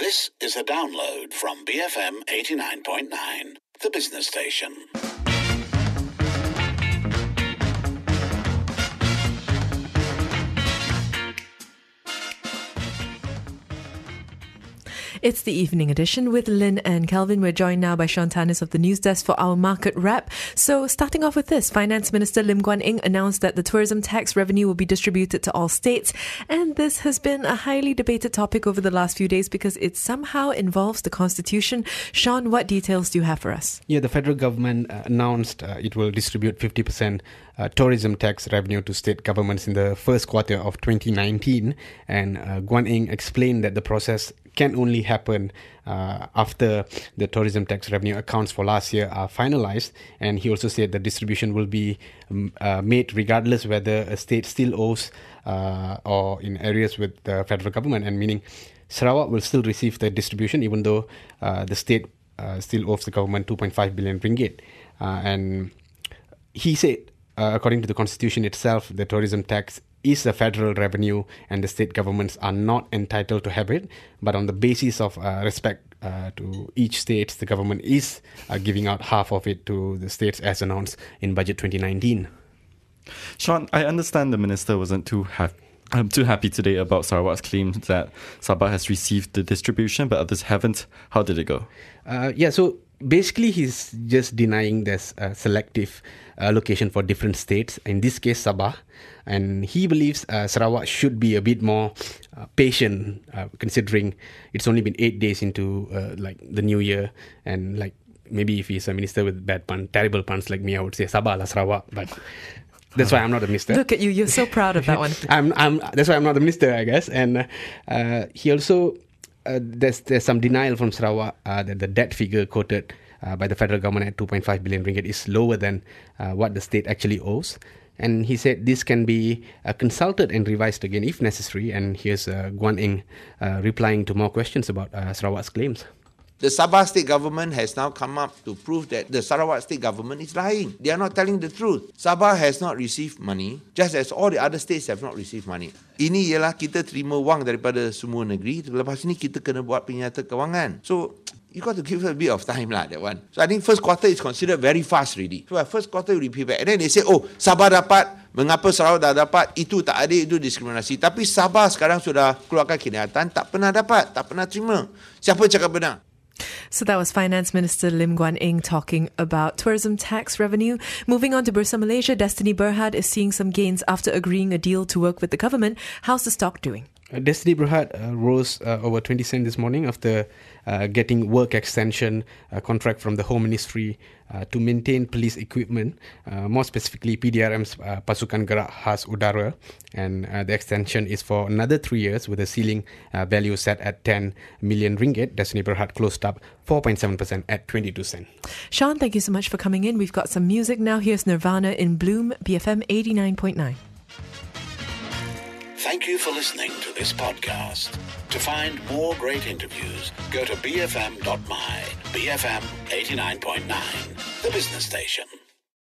This is a download from BFM 89.9, the business station. It's the evening edition with Lynn and Kelvin. We're joined now by Sean Tannis of the News Desk for our market wrap. So starting off with this, Finance Minister Lim Guan Eng announced that the tourism tax revenue will be distributed to all states. And this has been a highly debated topic over the last few days because it somehow involves the Constitution. Sean, what details do you have for us? Yeah, the federal government announced it will distribute 50% tourism tax revenue to state governments in the first quarter of 2019. And Guan Eng explained that the process can only happen after the tourism tax revenue accounts for last year are finalized. And he also said the distribution will be made regardless whether a state still owes or in areas with the federal government, and meaning Sarawak will still receive the distribution even though the state still owes the government 2.5 billion ringgit. And he said, according to the Constitution itself, the tourism tax is a federal revenue and the state governments are not entitled to have it. But on the basis of respect to each state, the government is giving out half of it to the states as announced in Budget 2019. Sean, I understand the minister wasn't too happy today about Sarawak's claim that Sabah has received the distribution, but others haven't. How did it go? So basically he's just denying there's a selective allocation for different states, in this case Sabah, and he believes Sarawak should be a bit more patient considering it's only been 8 days into the new year, and maybe if he's a minister with terrible puns like me, I would say Sabah la Sarawak, but that's why I'm not a minister. Look at you, you're so proud of that one. That's why I'm not a minister, I guess. And he also there's some denial from Sarawak that the debt figure quoted by the federal government at 2.5 billion ringgit is lower than what the state actually owes. And he said this can be consulted and revised again if necessary. And here's Guan Eng replying to more questions about Sarawak's claims. The Sabah state government has now come up to prove that the Sarawak state government is lying. They are not telling the truth. Sabah has not received money, just as all the other states have not received money. Ini ialah kita terima wang daripada semua negeri, lepas ini kita kena buat penyata kewangan. So, you got to give it a bit of time lah, that one. So I think first quarter is considered very fast already. So first quarter will be prepared. And then they say, Sabah dapat, mengapa Sarawak dah dapat, itu tak adil, itu diskriminasi. Tapi Sabah sekarang sudah keluarkan kenyataan, tak pernah dapat, tak pernah terima. Siapa cakap benar? So that was Finance Minister Lim Guan Eng talking about tourism tax revenue. Moving on to Bursa Malaysia, Destiny Berhad is seeing some gains after agreeing a deal to work with the government. How's the stock doing? Destiny Berhad rose over 20 cents this morning after getting work extension contract from the Home Ministry to maintain police equipment, more specifically PDRM's Pasukan Gerak Khas Udara, and the extension is for another 3 years with a ceiling value set at 10 million ringgit. Destiny Berhad closed up 4.7% at 22 cents. Sean, thank you so much for coming in. We've got some music now. Here's Nirvana in Bloom, BFM 89.9. Thank you for listening to this podcast. To find more great interviews, go to bfm.my, BFM 89.9, the business station.